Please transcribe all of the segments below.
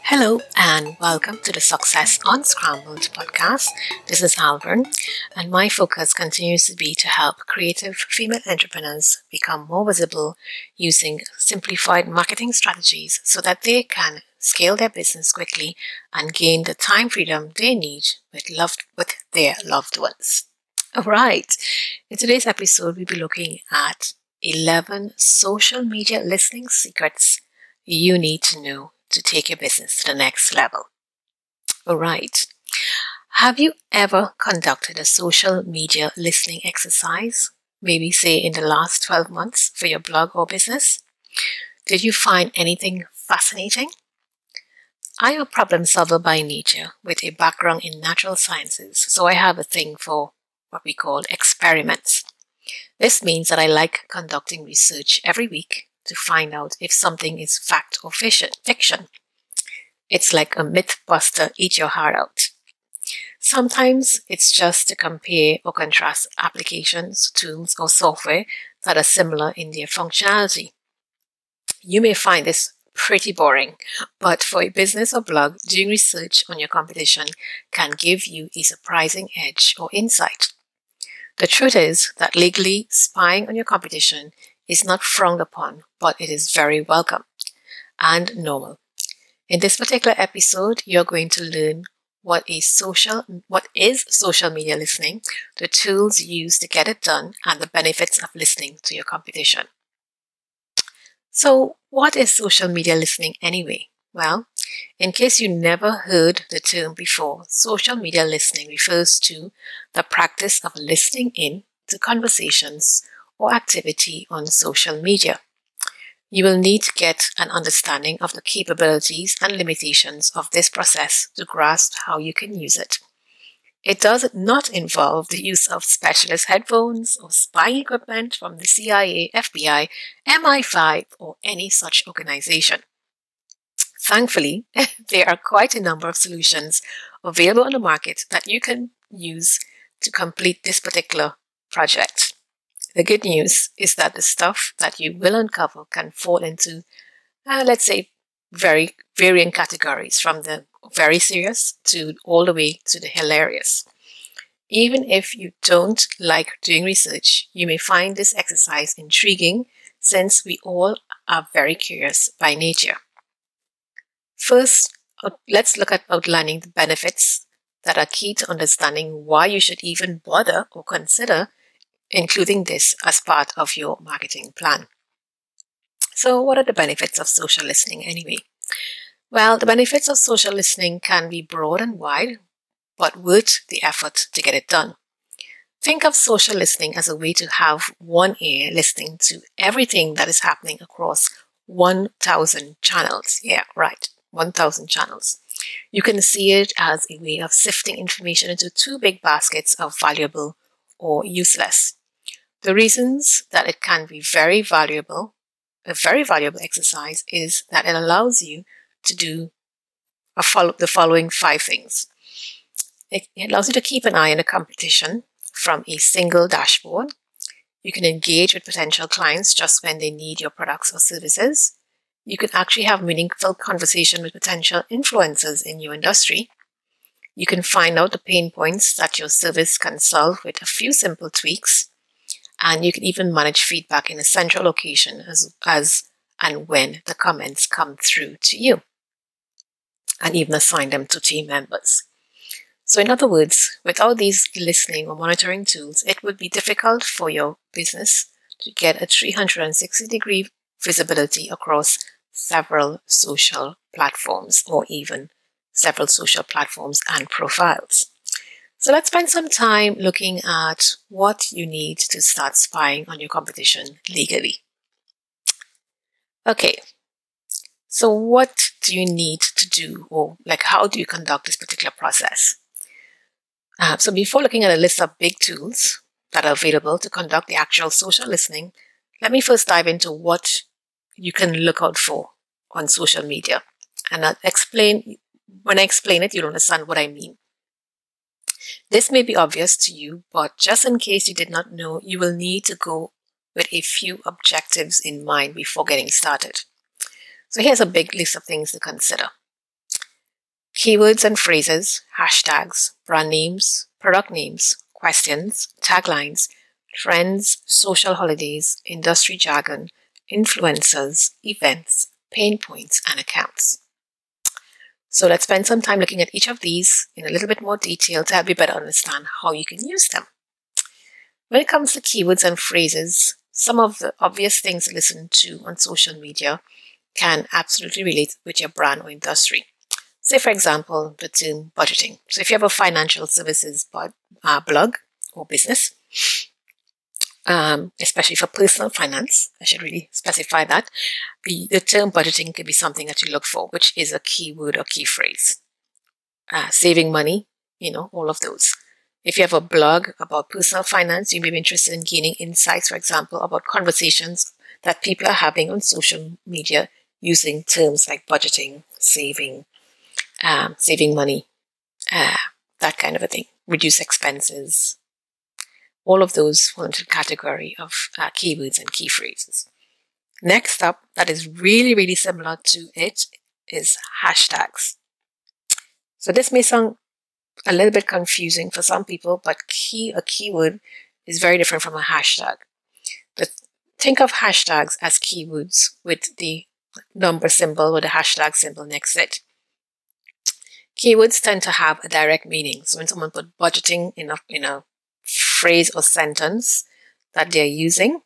Hello and welcome to the Success Unscrambled podcast. This is Alvern, and my focus continues to be to help creative female entrepreneurs become more visible using simplified marketing strategies so that they can scale their business quickly and gain the time freedom they need with their loved ones. All right. In today's episode, we'll be looking at 11 social media listening secrets you need to know to take your business to the next level. All right. Have you ever conducted a social media listening exercise? Maybe say in the last 12 months for your blog or business? Did you find anything fascinating? I am a problem solver by nature with a background in natural sciences, so I have a thing for what we call experiments. This means that I like conducting research every week to find out if something is fact or fiction. It's like a myth buster, eat your heart out. Sometimes it's just to compare or contrast applications, tools, or software that are similar in their functionality. You may find this pretty boring, but for a business or blog, doing research on your competition can give you a surprising edge or insight. The truth is that legally spying on your competition is not frowned upon, but it is very welcome and normal. In this particular episode, you're going to learn what is social media listening, the tools used to get it done, and the benefits of listening to your competition. So, what is social media listening anyway? Well, in case you never heard the term before, social media listening refers to the practice of listening in to conversations or activity on social media. You will need to get an understanding of the capabilities and limitations of this process to grasp how you can use it. It does not involve the use of specialist headphones or spying equipment from the CIA, FBI, MI5, or any such organization. Thankfully, there are quite a number of solutions available on the market that you can use to complete this particular project. The good news is that the stuff that you will uncover can fall into, let's say, very varying categories from the very serious to all the way to the hilarious. Even if you don't like doing research, you may find this exercise intriguing since we all are very curious by nature. First, let's look at outlining the benefits that are key to understanding why you should even bother or consider including this as part of your marketing plan. So, what are the benefits of social listening anyway? Well, the benefits of social listening can be broad and wide, but worth the effort to get it done. Think of social listening as a way to have one ear listening to everything that is happening across 1,000 channels. Yeah, right, 1,000 channels. You can see it as a way of sifting information into two big baskets of valuable or useless. The reasons that it can be a very valuable exercise is that it allows you to do the following 5 things. It allows you to keep an eye on the competition from a single dashboard. You can engage with potential clients just when they need your products or services. You can actually have meaningful conversation with potential influencers in your industry. You can find out the pain points that your service can solve with a few simple tweaks. And you can even manage feedback in a central location as and when the comments come through to you, and even assign them to team members. So in other words, without these listening or monitoring tools, it would be difficult for your business to get a 360-degree visibility across several social platforms or even several social platforms and profiles. So let's spend some time looking at what you need to start spying on your competition legally. Okay, so what do you need to do, or how do you conduct this particular process? So before looking at a list of big tools that are available to conduct the actual social listening, let me first dive into what you can look out for on social media. And when I explain it, you'll understand what I mean. This may be obvious to you, but just in case you did not know, you will need to go with a few objectives in mind before getting started. So here's a big list of things to consider. Keywords and phrases, hashtags, brand names, product names, questions, taglines, trends, social holidays, industry jargon, influencers, events, pain points, and accounts. So let's spend some time looking at each of these in a little bit more detail to help you better understand how you can use them. When it comes to keywords and phrases, some of the obvious things to listen to on social media can absolutely relate with your brand or industry. Say, for example, the term budgeting. So if you have a financial services blog or business, especially for personal finance, I should really specify that. The term budgeting could be something that you look for, which is a keyword or key phrase. Saving money, all of those. If you have a blog about personal finance, you may be interested in gaining insights, for example, about conversations that people are having on social media using terms like budgeting, saving money, that kind of a thing, reduce expenses. All of those fall into the category of keywords and key phrases. Next up, that is really, really similar to it, is hashtags. So this may sound a little bit confusing for some people, but a keyword is very different from a hashtag. But think of hashtags as keywords with the number symbol or the hashtag symbol next to it. Keywords tend to have a direct meaning. So when someone put budgeting in a phrase or sentence that they're using,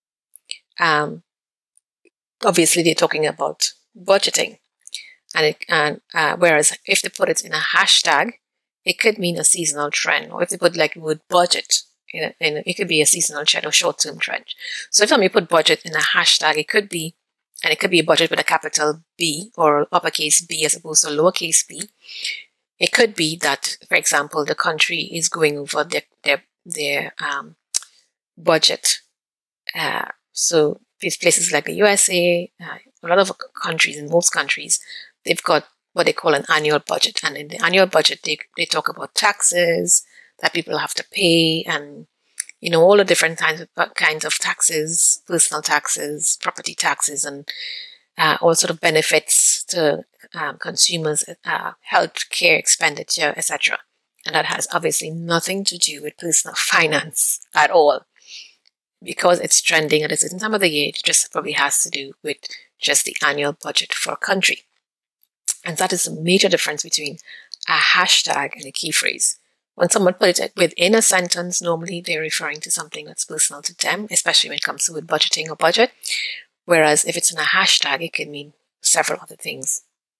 obviously they're talking about budgeting. And whereas if they put it in a hashtag, it could mean a seasonal trend. Or if they put like the word budget, it could be a seasonal trend or short-term trend. So if somebody put budget in a hashtag, it could be a budget with a capital B or uppercase B as opposed to lowercase b. It could be that, for example, the country is going over their budget. So these places like the USA, a lot of countries, in most countries, they've got what they call an annual budget. And in the annual budget, they talk about taxes that people have to pay and, all the different kinds of taxes, personal taxes, property taxes, and all sort of benefits to consumers, health care expenditure, etc. And that has obviously nothing to do with personal finance at all. Because it's trending at a certain time of the year, it just probably has to do with just the annual budget for a country. And that is a major difference between a hashtag and a key phrase. When someone puts it within a sentence, normally they're referring to something that's personal to them, especially when it comes to budgeting or budget. Whereas if it's in a hashtag, it can mean several other things.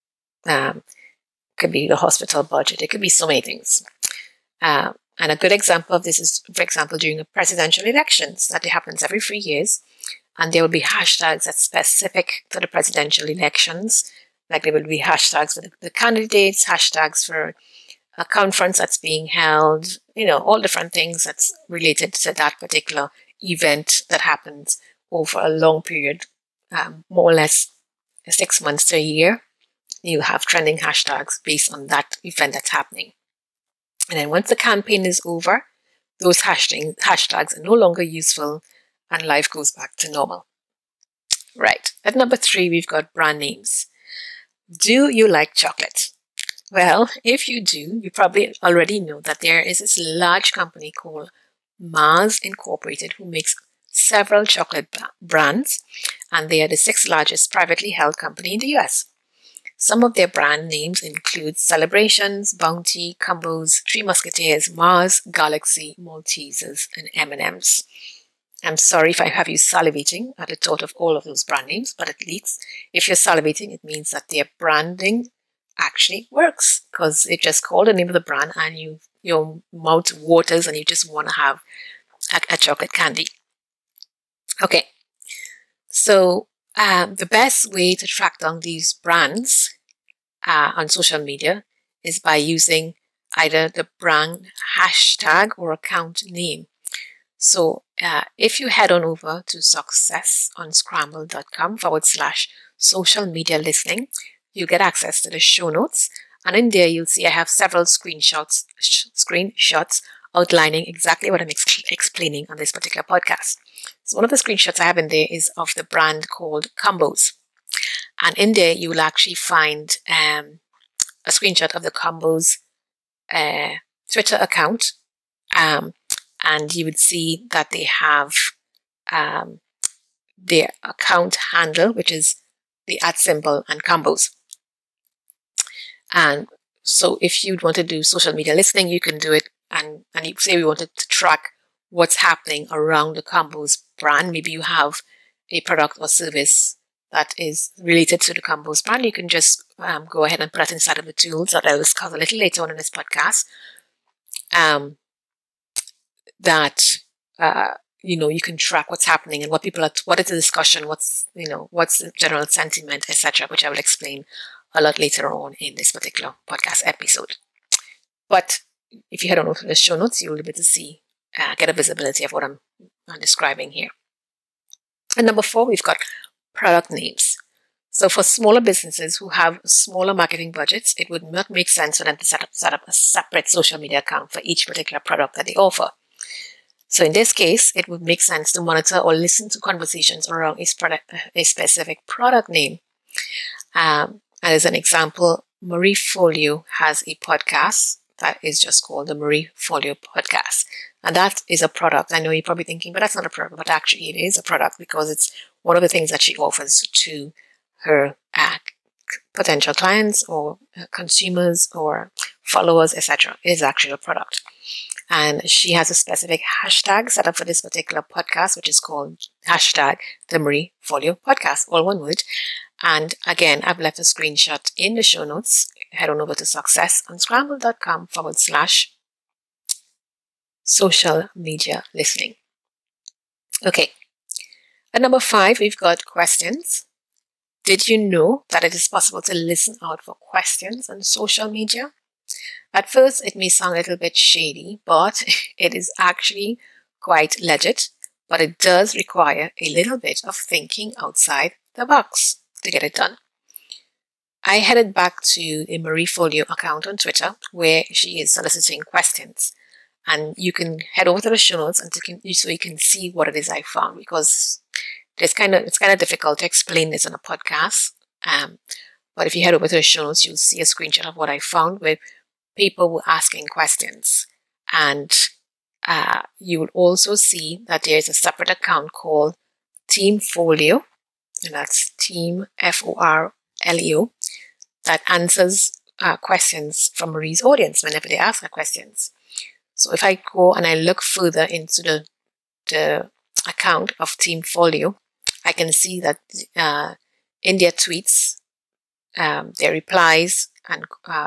It could be the hospital budget. It could be so many things. And a good example of this is, for example, during the presidential elections that happens every 3 years. And there will be hashtags that's specific to the presidential elections. Like there will be hashtags for the candidates, hashtags for a conference that's being held, all different things that's related to that particular event that happens over a long period, more or less 6 months to a year. You have trending hashtags based on that event that's happening. And then once the campaign is over, those hashtags are no longer useful and life goes back to normal. Right. At number 3, we've got brand names. Do you like chocolate? Well, if you do, you probably already know that there is this large company called Mars Incorporated who makes several chocolate brands, and they are the 6th largest privately held company in the US. Some of their brand names include Celebrations, Bounty, Combos, Three Musketeers, Mars, Galaxy, Maltesers, and M&M's. I'm sorry if I have you salivating at the thought of all of those brand names, but at least if you're salivating, it means that their branding actually works, because it just called the name of the brand and your mouth waters and you just want to have a chocolate candy. Okay, so the best way to track down these brands on social media is by using either the brand hashtag or account name. So if you head on over to successonscramble.com/social media listening, you get access to the show notes. And in there, you'll see I have several screenshots outlining exactly what I'm explaining on this particular podcast. So one of the screenshots I have in there is of the brand called Combos. And in there, you will actually find a screenshot of the Combos Twitter account, and you would see that they have their account handle, which is the @ symbol and Combos. And so if you'd want to do social media listening, you can do it. And you say we wanted to track what's happening around the Combos brand. Maybe you have a product or service that is related to the Combos brand. You can just go ahead and put it inside of the tools that I'll discuss a little later on in this podcast. You can track what's happening and what is the discussion, what's the general sentiment, etc., which I will explain a lot later on in this particular podcast episode. But if you head on over to the show notes, you'll be able to get a visibility of what I'm describing here. And number 4, we've got product names. So for smaller businesses who have smaller marketing budgets, it would not make sense for them to set up a separate social media account for each particular product that they offer. So in this case, it would make sense to monitor or listen to conversations around a specific product name. And as an example, Marie Forleo has a podcast that is just called the Marie Forleo Podcast. And that is a product. I know you're probably thinking, but that's not a product. But actually it is a product because it's one of the things that she offers to her potential clients or consumers or followers, etc. It is actually a product. And she has a specific hashtag set up for this particular podcast, which is called hashtag the Marie Forleo Podcast, all one word. And again, I've left a screenshot in the show notes. Head on over to successunscramble.com/social media listening. Okay. At number 5, we've got questions. Did you know that it is possible to listen out for questions on social media? At first, it may sound a little bit shady, but it is actually quite legit. But it does require a little bit of thinking outside the box to get it done. I headed back to the Marie Forleo account on Twitter where she is soliciting questions. And you can head over to the show notes so you can see what it is I found, because it's kind of difficult to explain this on a podcast. But if you head over to the show notes, you'll see a screenshot of what I found where people were asking questions. And you will also see that there's a separate account called Team Forleo, and that's Team Forleo, that answers questions from Marie's audience whenever they ask her questions. So if I go and I look further into the account of Team Forleo, I can see that in their tweets, their replies, and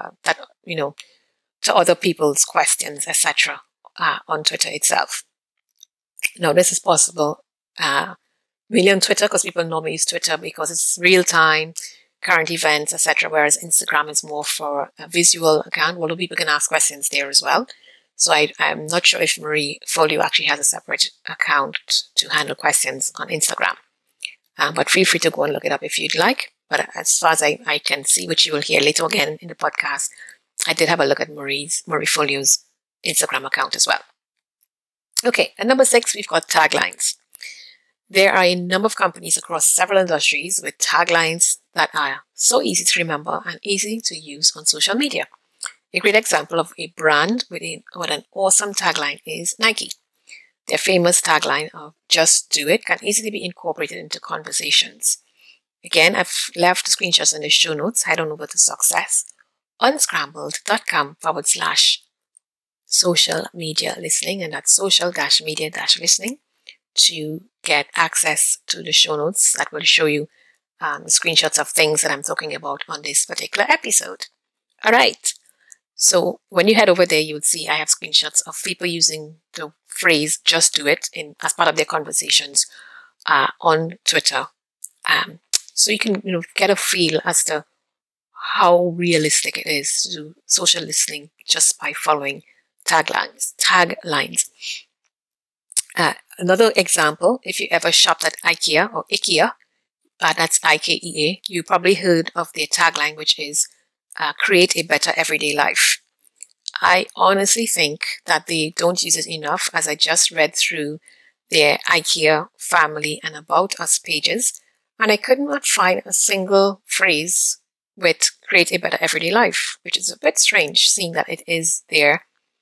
to other people's questions, etc., on Twitter itself. Now, this is possible really on Twitter because people normally use Twitter because it's real time, current events, etc., whereas Instagram is more for a visual account, although people can ask questions there as well. So I'm not sure if Marie Forleo actually has a separate account to handle questions on Instagram. But feel free to go and look it up if you'd like. But as far as I can see, which you will hear later again in the podcast, I did have a look at Marie Forleo's Instagram account as well. Okay, at number 6, we've got taglines. There are a number of companies across several industries with taglines that are so easy to remember and easy to use on social media. A great example of a brand with an awesome tagline is Nike. Their famous tagline of "Just Do It" can easily be incorporated into conversations. Again, I've left screenshots in the show notes. Head on over to successunscrambled.com/social media listening, and that's social-media-listening, to get access to the show notes that will show you screenshots of things that I'm talking about on this particular episode. All right. So when you head over there, you would see I have screenshots of people using the phrase "just do it" as part of their conversations on Twitter. So you can get a feel as to how realistic it is to do social listening just by following taglines. Another example, if you ever shopped at IKEA or IKEA, that's IKEA, you probably heard of their tagline, which is "create a better everyday life." I honestly think that they don't use it enough, as I just read through their IKEA family and About Us pages, and I could not find a single phrase with Create a Better Everyday Life, which is a bit strange, seeing that it is their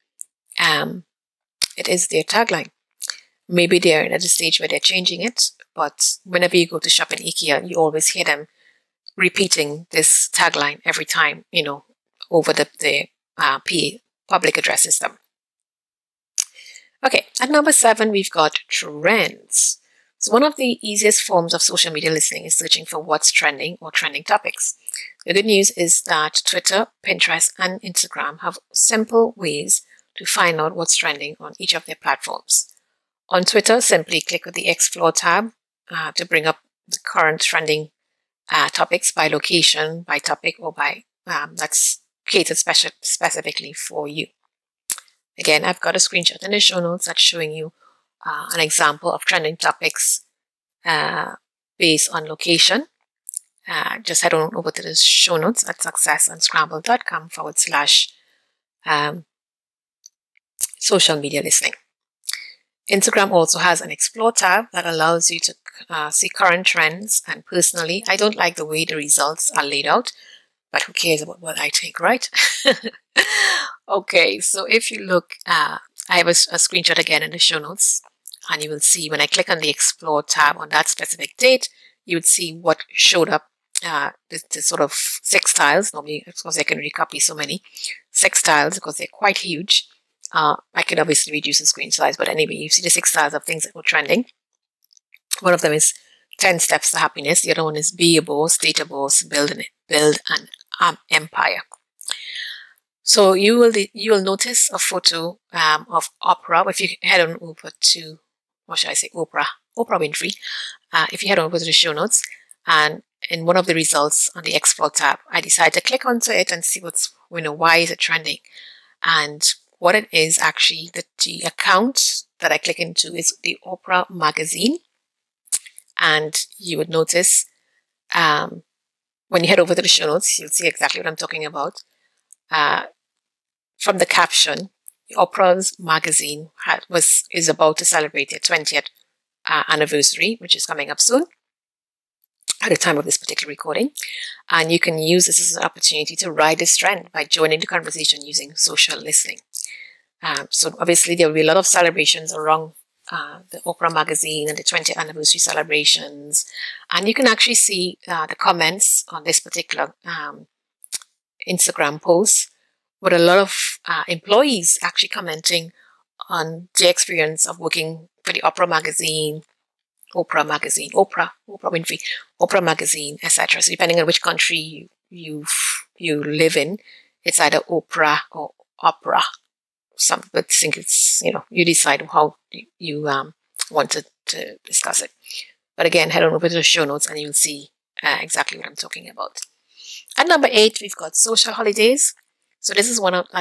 tagline. Maybe they're at a stage where they're changing it, but whenever you go to shop in IKEA, you always hear them repeating this tagline every time, over the PA, public address system. Okay, at number 7, we've got trends. So one of the easiest forms of social media listening is searching for what's trending or trending topics. The good news is that Twitter, Pinterest, and Instagram have simple ways to find out what's trending on each of their platforms. On Twitter, simply click on the Explore tab to bring up the current trending topics by location, by topic, or by that's catered specifically for you. Again, I've got a screenshot in the show notes that's showing you an example of trending topics based on location. Just head on over to the show notes at successoncramble.com/social media listening. Instagram also has an Explore tab that allows you to see current trends. And personally, I don't like the way the results are laid out, but who cares about what I think, right? Okay, so if you look, I have a screenshot again in the show notes, and you will see when I click on the Explore tab on that specific date, you would see what showed up. The sort of 6 tiles. Normally, of course, I can really copy so many 6 tiles because they're quite huge. I could obviously reduce the screen size, but anyway, you see the 6 tiles of things that were trending. One of them is 10 Steps to Happiness. The other one is Be a Boss, Date a Boss, Build an Empire. So you will notice a photo of Oprah. If you head on over to, what should I say, Oprah Winfrey. If you head on over to the show notes, and in one of the results on the Explore tab, I decided to click onto it and see why is it trending. And what it is actually, the account that I click into is the Oprah magazine. And you would notice when you head over to the show notes, you'll see exactly what I'm talking about. From the caption, Oprah's magazine is about to celebrate their 20th anniversary, which is coming up soon at the time of this particular recording. And you can use this as an opportunity to ride this trend by joining the conversation using social listening. So obviously there will be a lot of celebrations around the Oprah magazine and the 20th anniversary celebrations. And you can actually see the comments on this particular Instagram post with a lot of employees actually commenting on their experience of working for the Oprah magazine, Oprah Winfrey, Oprah magazine, etc. So depending on which country you live in, it's either Oprah or Opera. But I think it's, you decide how you want to discuss it. But again, head on over to the show notes and you'll see exactly what I'm talking about. At number 8, we've got social holidays. So this is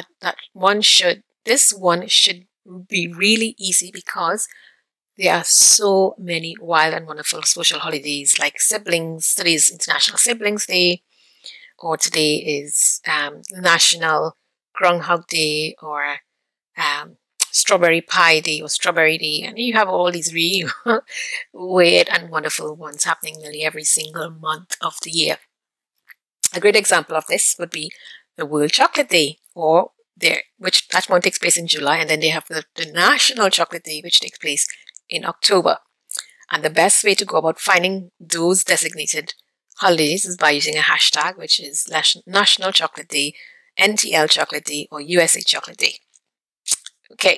this one should be really easy because there are so many wild and wonderful social holidays like siblings. Today is International Siblings Day, or today is National Groundhog Day, or Strawberry Pie Day or Strawberry Day. And you have all these really weird and wonderful ones happening nearly every single month of the year. A great example of this would be the World Chocolate Day, which that one takes place in July, and then they have the National Chocolate Day, which takes place in October. And the best way to go about finding those designated holidays is by using a hashtag, which is National Chocolate Day, NTL Chocolate Day, or USA Chocolate Day. Okay.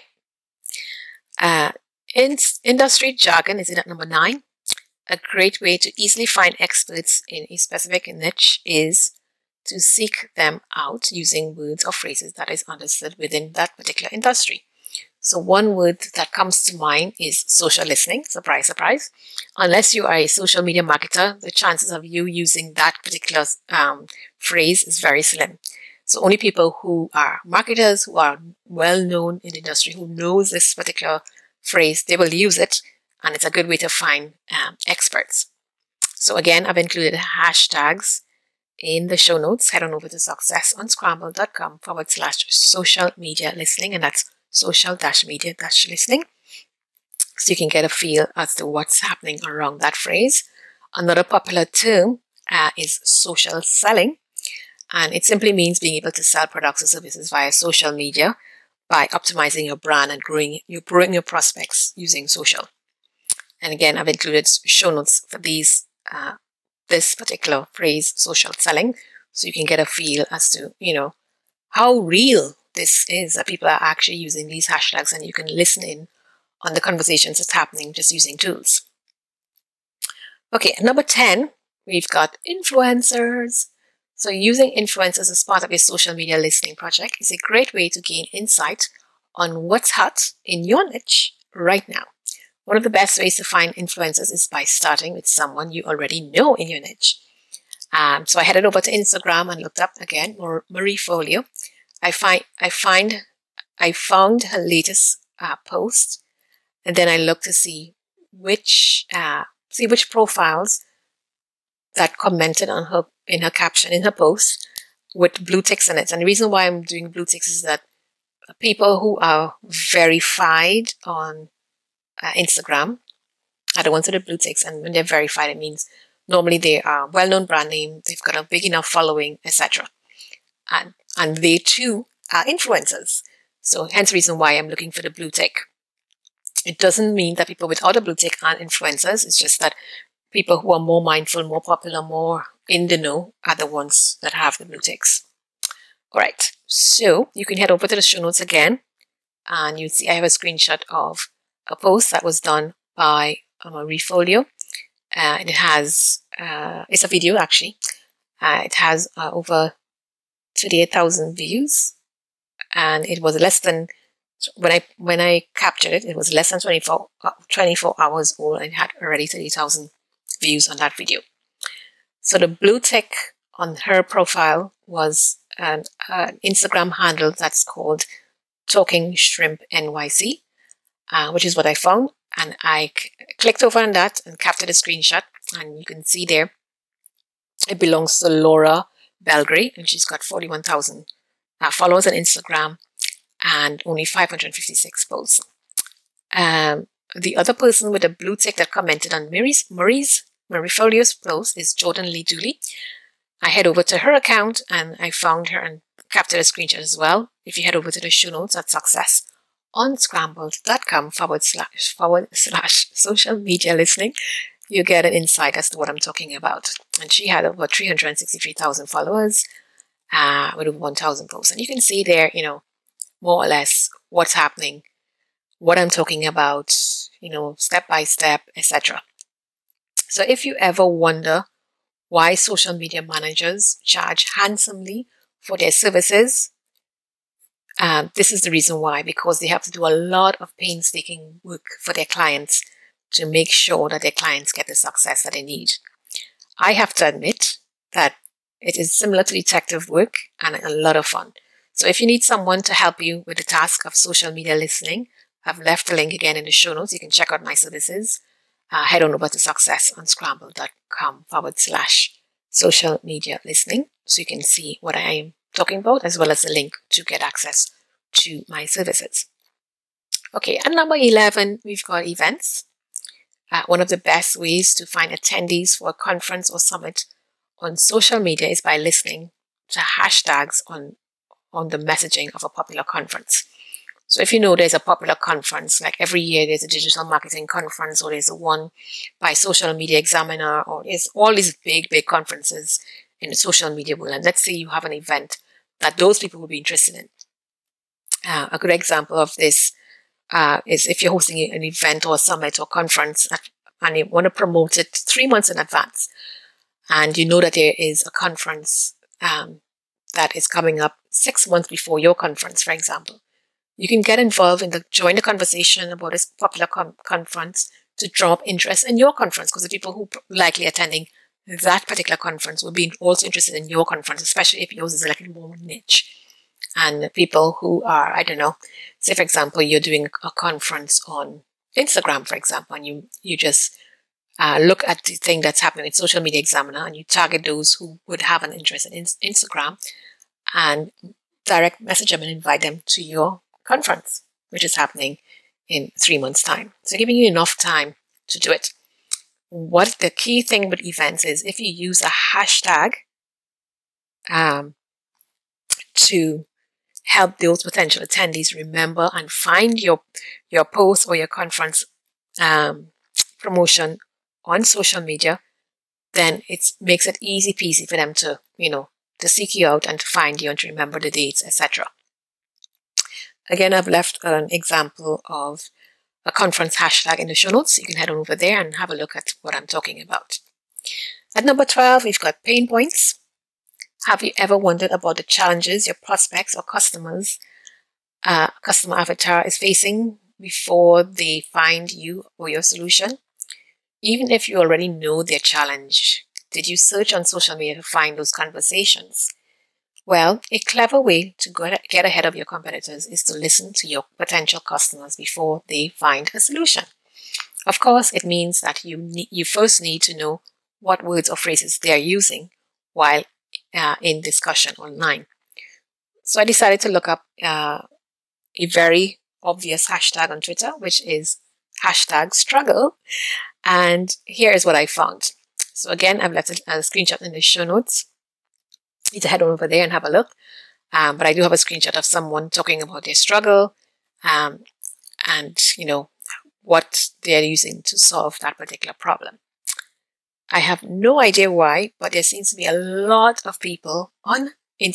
Industry jargon is in at number 9. A great way to easily find experts in a specific niche is to seek them out using words or phrases that is understood within that particular industry. So one word that comes to mind is social listening. Surprise, surprise. Unless you are a social media marketer, the chances of you using that particular phrase is very slim. So only people who are marketers, who are well known in the industry, who knows this particular phrase, they will use it. And it's a good way to find experts. So again, I've included hashtags in the show notes. Head on over to successoncramble.com/social media listening, and that's social-media-listening. So you can get a feel as to what's happening around that phrase. Another popular term is social selling. And it simply means being able to sell products or services via social media by optimizing your brand and growing your prospects using social. And again, I've included show notes for this particular phrase, social selling, so you can get a feel as to, how real this is, that people are actually using these hashtags, and you can listen in on the conversations that's happening just using tools. Okay, number 10, we've got influencers. So using influencers as part of your social media listening project is a great way to gain insight on what's hot in your niche right now. One of the best ways to find influencers is by starting with someone you already know in your niche. So I headed over to Instagram and looked up again Marie Folio. I found her latest post, and then I looked to see which profiles that commented on her in her caption in her post with blue ticks in it. And the reason why I'm doing blue ticks is that people who are verified on Instagram are the ones with the blue ticks, and when they're verified, it means normally they are well-known brand name, they've got a big enough following, etc. And they too are influencers. So hence the reason why I'm looking for the blue tick. It doesn't mean that people without a blue tick aren't influencers. It's just that people who are more mindful, more popular, more in the know are the ones that have the blue ticks. All right. So you can head over to the show notes again, and you'll see I have a screenshot of a post that was done by Marie Folio. It has, it's a video actually. It has over 38,000 views, and it was less than, when I captured it, it was less than 24 hours old, and it had already 30,000 views on that video. So the blue tick on her profile was an Instagram handle that's called Talking Shrimp NYC, which is what I found. And I clicked over on that and captured a screenshot. And you can see there, it belongs to Laura Belgrade, and she's got 41,000 followers on Instagram and only 556 posts. The other person with a blue tick that commented on Marie Folio's post is Jordan Lee Dooley. I head over to her account and I found her and captured a screenshot as well. If you head over to the show notes at successonscrambled.com// social media listening, you get an insight as to what I'm talking about. And she had over 363,000 followers with over 1,000 posts. And you can see there, more or less what's happening, what I'm talking about, step by step, etc. So if you ever wonder why social media managers charge handsomely for their services, this is the reason why, because they have to do a lot of painstaking work for their clients to make sure that their clients get the success that they need. I have to admit that it is similar to detective work and a lot of fun. So if you need someone to help you with the task of social media listening, I've left the link again in the show notes. You can check out my services. Head on over to successonscrambled.com// social media listening, so you can see what I am talking about, as well as the link to get access to my services. Okay, and number 11, we've got events. One of the best ways to find attendees for a conference or summit on social media is by listening to hashtags on the messaging of a popular conference. So if you know there's a popular conference, like every year there's a digital marketing conference, or there's a one by Social Media Examiner, or there's all these big conferences in the social media world. And let's say you have an event that those people will be interested in. A good example of this is if you're hosting an event or a summit or conference and you want to promote it 3 months in advance, and you know that there is a conference that is coming up 6 months before your conference, for example. You can get involved join the conversation about this popular conference to draw up interest in your conference, because the people who likely attending that particular conference will be also interested in your conference, especially if yours is a little more niche. And people who are, I don't know, say for example, you're doing a conference on Instagram, for example, and you just look at the thing that's happening with Social Media Examiner, and you target those who would have an interest in Instagram, and direct message them and invite them to your conference, which is happening in 3 months' time. So giving you enough time to do it. What the key thing with events is, if you use a hashtag um, to help those potential attendees remember and find your post or your conference promotion on social media, then it makes it easy peasy for them to, to seek you out and to find you and to remember the dates, etc. Again, I've left an example of a conference hashtag in the show notes. You can head on over there and have a look at what I'm talking about. At number 12, we've got pain points. Have you ever wondered about the challenges your prospects or customer avatar is facing before they find you or your solution? Even if you already know their challenge, did you search on social media to find those conversations? Well, a clever way to get ahead of your competitors is to listen to your potential customers before they find a solution. Of course, it means that you first need to know what words or phrases they are using while in discussion online. So I decided to look up a very obvious hashtag on Twitter, which is hashtag struggle. And here is what I found. So again, I've left a screenshot in the show notes. You need to head on over there and have a look. But I do have a screenshot of someone talking about their struggle and, what they're using to solve that particular problem. I have no idea why, but there seems to be a lot of people on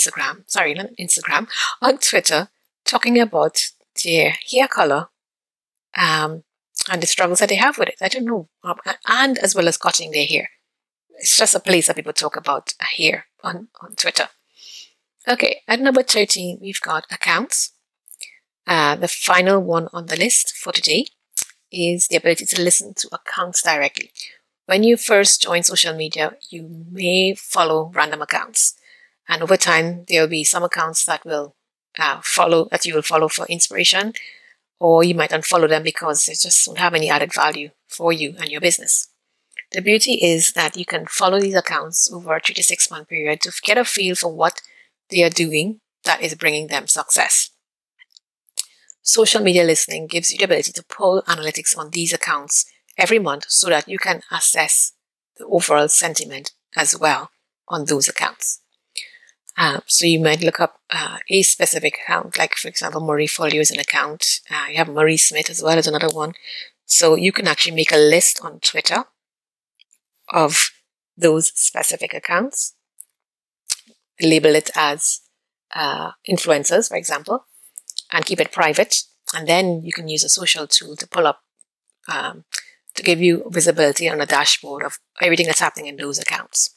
on Twitter talking about their hair color and the struggles that they have with it. I don't know. And as well as cutting their hair. It's just a place that people talk about hair on Twitter. Okay, at number 13, we've got accounts. The final one on the list for today is the ability to listen to accounts directly. When you first join social media, you may follow random accounts. And over time, there will be some accounts that will you will follow for inspiration, or you might unfollow them because they just don't have any added value for you and your business. The beauty is that you can follow these accounts over a 3 to 6 month period to get a feel for what they are doing that is bringing them success. Social media listening gives you the ability to pull analytics on these accounts every month so that you can assess the overall sentiment as well on those accounts. So you might look up a specific account, like for example, Marie Folio is an account. You have Marie Smith as well as another one. So you can actually make a list on Twitter of those specific accounts, label it as influencers, for example, and keep it private. And then you can use a social tool to pull up, to give you visibility on a dashboard of everything that's happening in those accounts.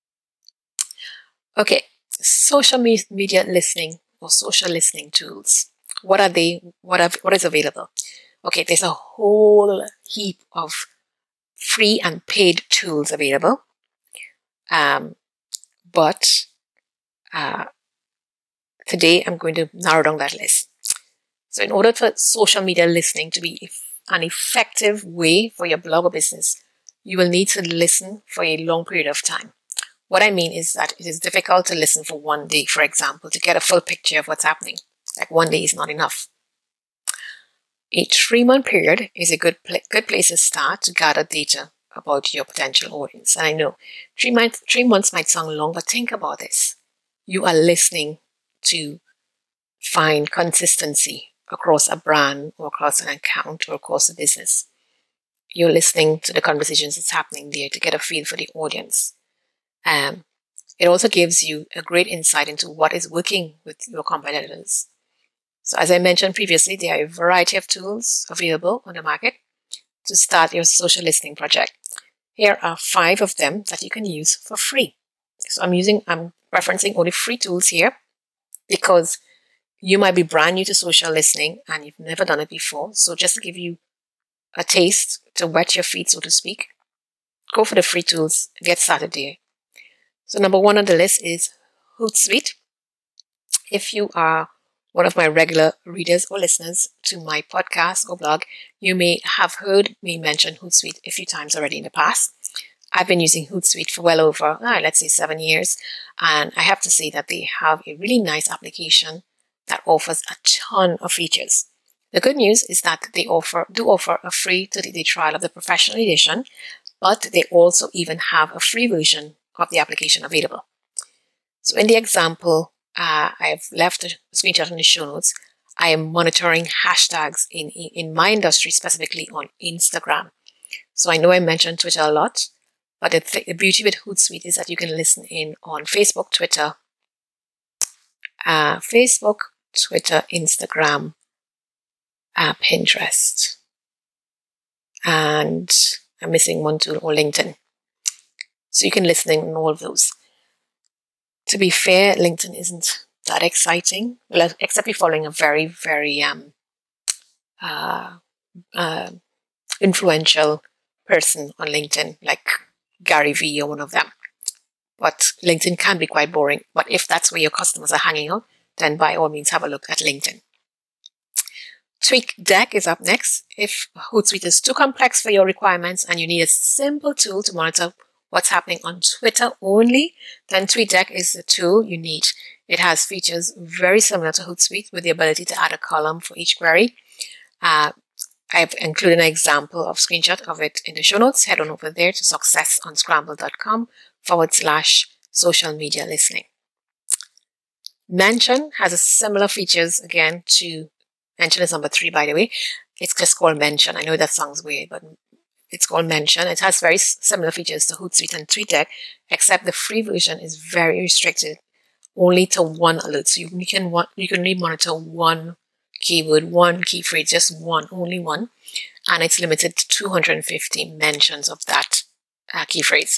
Okay, social media listening or social listening tools. What are they? What is available? Okay, there's a whole heap of free and paid tools available. But today I'm going to narrow down that list. So in order for social media listening to be an effective way for your blog or business, you will need to listen for a long period of time. What I mean is that it is difficult to listen for one day, for example, to get a full picture of what's happening. Like one day is not enough. A 3-month period is a good place to start to gather data about your potential audience. And I know 3 months might sound long, but think about this. You are listening to find consistency across a brand or across an account or across a business. You're listening to the conversations that's happening there to get a feel for the audience. It also gives you a great insight into what is working with your competitors. So as I mentioned previously, there are a variety of tools available on the market to start your social listening project. Here are 5 of them that you can use for free. So I'm referencing only free tools here because you might be brand new to social listening and you've never done it before. So just to give you a taste to wet your feet, so to speak, go for the free tools, get started there. So number 1 on the list is Hootsuite. If you are one of my regular readers or listeners to my podcast or blog, you may have heard me mention Hootsuite a few times already in the past. I've been using Hootsuite for well over, let's say 7 years. And I have to say that they have a really nice application that offers a ton of features. The good news is that they do offer a free 30-day trial of the professional edition, but they also even have a free version of the application available. So in the example, I've left a screenshot in the show notes. I am monitoring hashtags in my industry, specifically on Instagram. So I know I mentioned Twitter a lot, but the beauty with Hootsuite is that you can listen in on Facebook, Twitter, Instagram, Pinterest, and I'm missing one too, or LinkedIn. So you can listen in on all of those. To be fair, LinkedIn isn't that exciting, well, except you're following a very, very influential person on LinkedIn, like Gary Vee or one of them. But LinkedIn can be quite boring. But if that's where your customers are hanging out, then by all means have a look at LinkedIn. TweetDeck is up next. If Hootsuite is too complex for your requirements and you need a simple tool to monitor what's happening on Twitter only, then TweetDeck is the tool you need. It has features very similar to Hootsuite with the ability to add a column for each query. I've included an example of screenshot of it in the show notes. Head on over there to successonscramble.com/social media listening. Mention has a similar features again to Mention is number 3, by the way. It's just called Mention. I know that sounds weird, but it's called Mention. It has very similar features to Hootsuite and TweetDeck, except the free version is very restricted only to one alert. So you can only monitor one keyword, one key phrase, just one, only one, and it's limited to 250 mentions of that key phrase.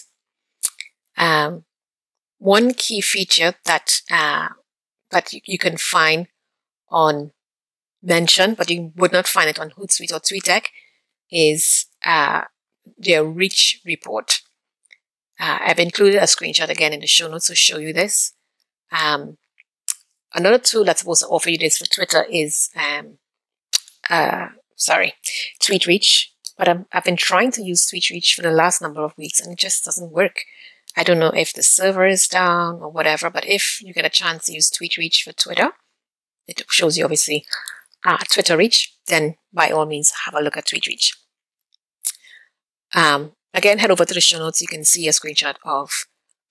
One key feature that you can find on Mention, but you would not find it on Hootsuite or TweetDeck, is their reach report. I've included a screenshot again in the show notes to show you this. Another tool that's supposed to offer you this for Twitter is TweetReach. But I've been trying to use TweetReach for the last number of weeks and it just doesn't work. I don't know if the server is down or whatever, but if you get a chance to use TweetReach for Twitter, it shows you obviously Twitter Reach, then by all means have a look at TweetReach. Again, head over to the show notes. You can see a screenshot of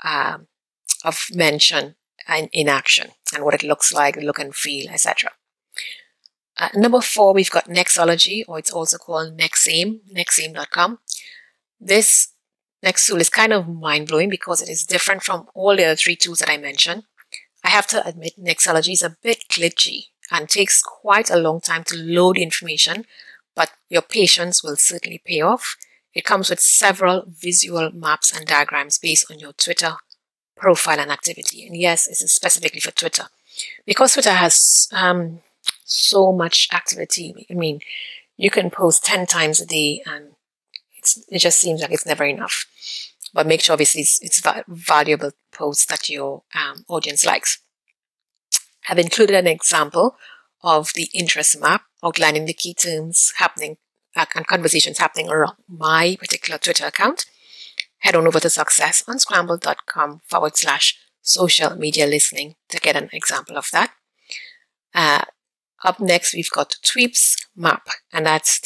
Mention in action and what it looks like, the look and feel, etc. Number 4, we've got Nexology, or it's also called Nexaim, nexaim.com. This next tool is kind of mind-blowing because it is different from all the other 3 tools that I mentioned. I have to admit, Nexology is a bit glitchy and takes quite a long time to load information, but your patience will certainly pay off. It comes with several visual maps and diagrams based on your Twitter profile and activity. And yes, this is specifically for Twitter. Because Twitter has so much activity, I mean, you can post 10 times a day and it just seems like it's never enough. But make sure obviously it's valuable posts that your audience likes. I've included an example of the interest map outlining the key terms happening and conversations happening around my particular Twitter account. Head on over to successonscramble.com/social media listening to get an example of that. Up next, we've got Tweeps Map, and that's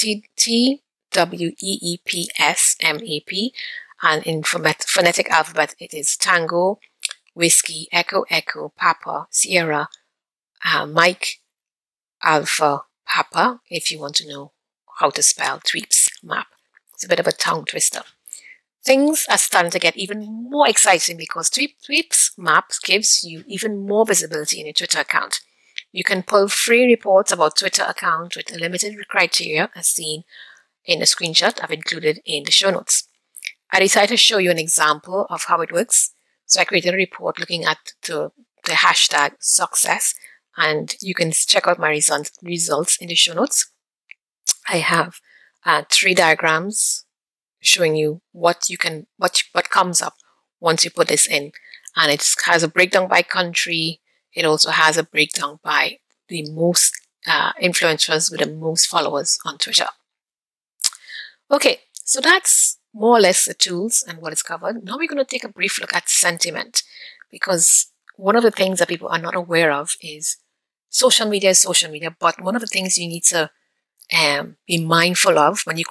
TWEEPS-MAP, and in phonetic alphabet, it is Tango, Whiskey, Echo, Echo, Papa, Sierra, Mike, Alpha, Papa, if you want to know how to spell Tweeps Map. It's a bit of a tongue twister. Things are starting to get even more exciting because Tweeps Map gives you even more visibility in your Twitter account. You can pull free reports about Twitter account with limited criteria as seen in a screenshot I've included in the show notes. I decided to show you an example of how it works. So I created a report looking at the hashtag success, and you can check out my results in the show notes. I have 3 diagrams showing you what comes up once you put this in, and it has a breakdown by country. It also has a breakdown by the most influencers with the most followers on Twitter. Okay, so that's more or less the tools and what is covered. Now we're going to take a brief look at sentiment, because one of the things that people are not aware of is social media is social media, but one of the things you need to be mindful of when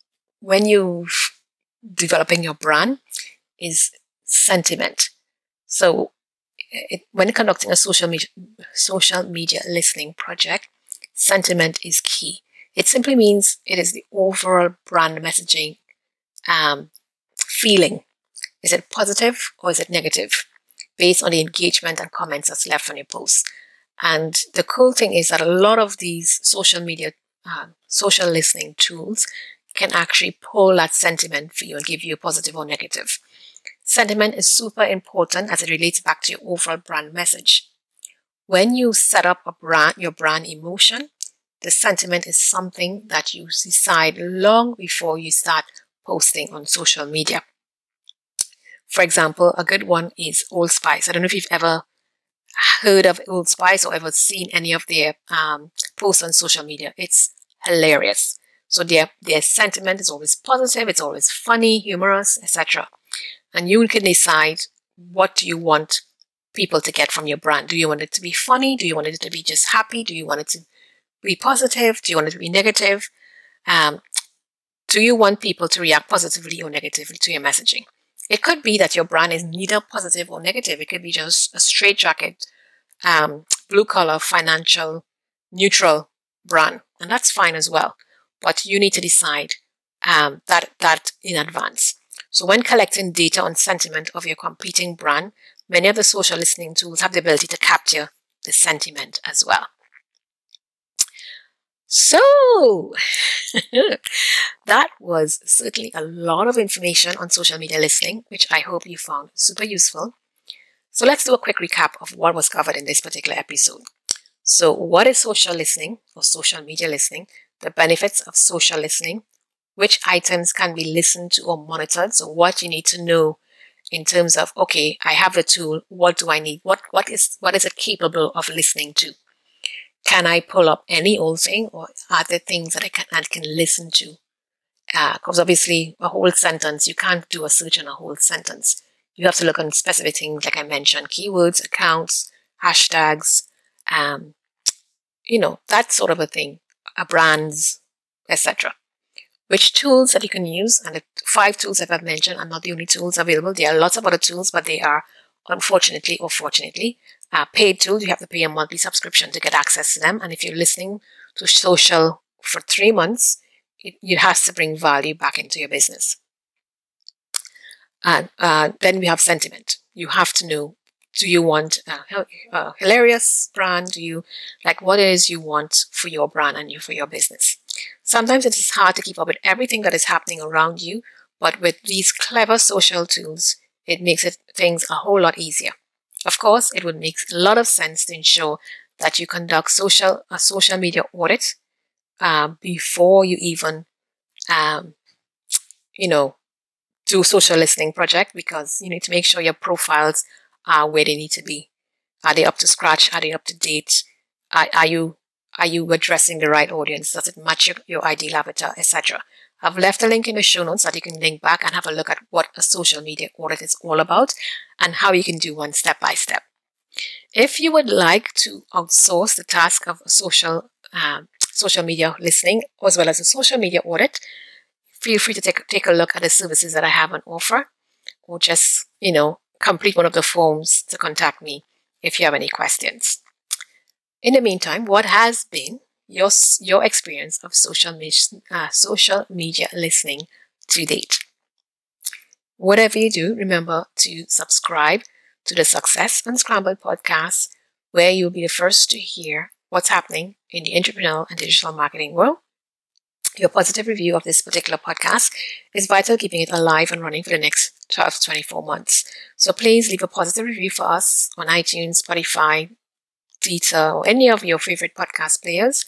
you're developing your brand is sentiment. So when conducting a social media listening project, sentiment is key. It simply means it is the overall brand messaging feeling. Is it positive or is it negative? Based on the engagement and comments that's left on your post. And the cool thing is that a lot of these social media, social listening tools can actually pull that sentiment for you and give you a positive or negative. Sentiment is super important as it relates back to your overall brand message. When you set up your brand emotion, the sentiment is something that you decide long before you start posting on social media. For example, a good one is Old Spice. I don't know if you've ever heard of Old Spice or ever seen any of their posts on social media. It's hilarious. So their sentiment is always positive, it's always funny, humorous, etc. And you can decide, what do you want people to get from your brand? Do you want it to be funny? Do you want it to be just happy? Do you want it to be positive? Do you want it to be negative? Do you want people to react positively or negatively to your messaging? It could be that your brand is neither positive or negative. It could be just a straight jacket, blue collar, financial, neutral brand. And that's fine as well. But you need to decide that in advance. So when collecting data on sentiment of your competing brand, many of the social listening tools have the ability to capture the sentiment as well. So that was certainly a lot of information on social media listening, which I hope you found super useful. So let's do a quick recap of what was covered in this particular episode. So what is social listening or social media listening? The benefits of social listening, which items can be listened to or monitored. So what you need to know in terms of, okay, I have the tool. What do I need? What is it capable of listening to? Can I pull up any old thing, or are there things that I can listen to? Because obviously a whole sentence, you can't do a search on a whole sentence. You have to look on specific things, like I mentioned, keywords, accounts, hashtags, that sort of a thing, brands, etc. Which tools that you can use, and the 5 tools that I've mentioned are not the only tools available. There are lots of other tools, but they are, unfortunately or fortunately, paid tools. You have to pay a monthly subscription to get access to them. And if you're listening to social for 3 months, it has to bring value back into your business. And then we have sentiment. You have to know, do you want a hilarious brand? Do you like what it is you want for your brand and for your business? Sometimes it is hard to keep up with everything that is happening around you, but with these clever social tools, it makes things a whole lot easier. Of course, it would make a lot of sense to ensure that you conduct a social media audit before you even, do social listening project, because you need to make sure your profiles are where they need to be. Are they up to scratch? Are they up to date? Are you addressing the right audience? Does it match your ideal avatar, etc.? I've left a link in the show notes that you can link back and have a look at what a social media audit is all about and how you can do one step by step. If you would like to outsource the task of social media listening as well as a social media audit, feel free to take a look at the services that I have on offer, or just, complete one of the forms to contact me if you have any questions. In the meantime, what has been your experience of social media listening to date? Whatever you do, remember to subscribe to the Success Unscrambled podcast, where you'll be the first to hear what's happening in the entrepreneurial and digital marketing world. Your positive review of this particular podcast is vital, keeping it alive and running for the next 12 to 24 months. So please leave a positive review for us on iTunes, Spotify, Deezer, or any of your favorite podcast players.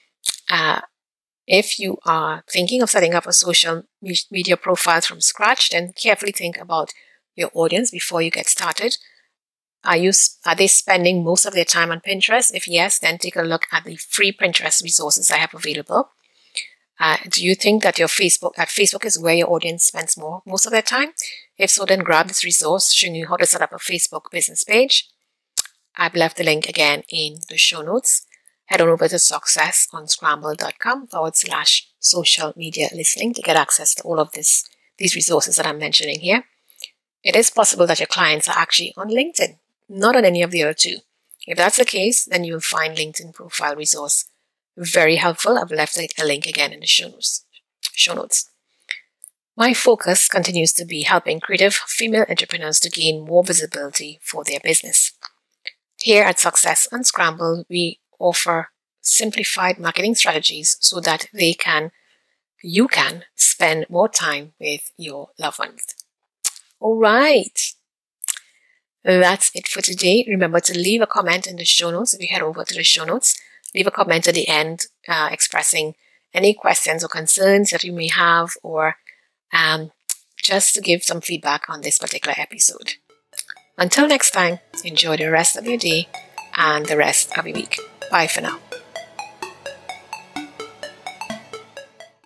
If you are thinking of setting up a social media profile from scratch, then carefully think about your audience before you get started. Are they spending most of their time on Pinterest? If yes, then take a look at the free Pinterest resources I have available. Do you think that Facebook is where your audience spends most of their time? If so, then grab this resource showing you how to set up a Facebook business page. I've left the link again in the show notes. Head on over to successunscrambled.com/social media listening to get access to all of these resources that I'm mentioning here. It is possible that your clients are actually on LinkedIn, not on any of the other two. If that's the case, then you'll find LinkedIn profile resource very helpful. I've left a link again in the show notes. My focus continues to be helping creative female entrepreneurs to gain more visibility for their business. Here at Success Unscrambled, we offer simplified marketing strategies so that you can spend more time with your loved ones. All right. That's it for today. Remember to leave a comment in the show notes. If you head over to the show notes, leave a comment at the end expressing any questions or concerns that you may have, or just to give some feedback on this particular episode. Until next time, enjoy the rest of your day and the rest of your week. Bye for now.